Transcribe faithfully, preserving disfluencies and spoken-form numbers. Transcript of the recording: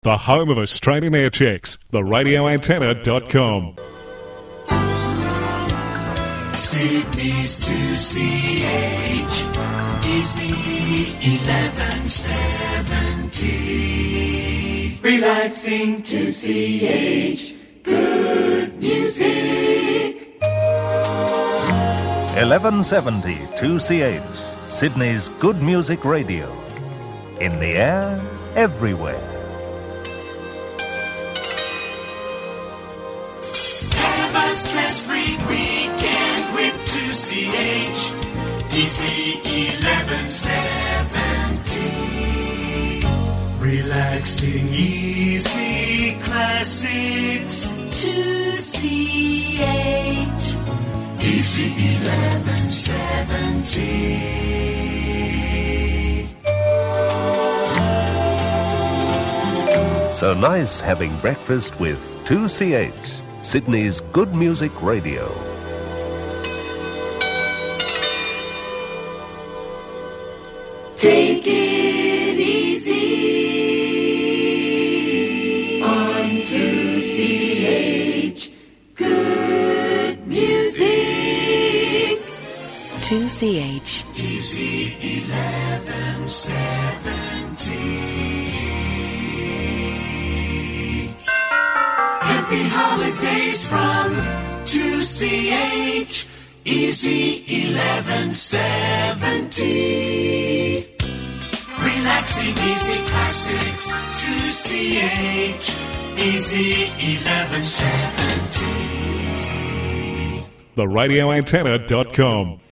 The home of Australian air checks, the radio antenna dot com. Sydney's two C H is eleven seventy. Relaxing two C H, good music. eleven seventy two C H, Sydney's good music radio. In the air, everywhere. Stress-free weekend with two C H. Easy eleven seventy. Relaxing easy classics. two C H. Easy eleven seventy. So nice having breakfast with two C H. Sydney's good music radio. Take it easy on two C H, good music. two C H. Easy eleven seventy. Happy holidays from two C H, Easy eleven seventy. Relaxing easy classics, two C H, Easy eleven seventy. the radio antenna dot com.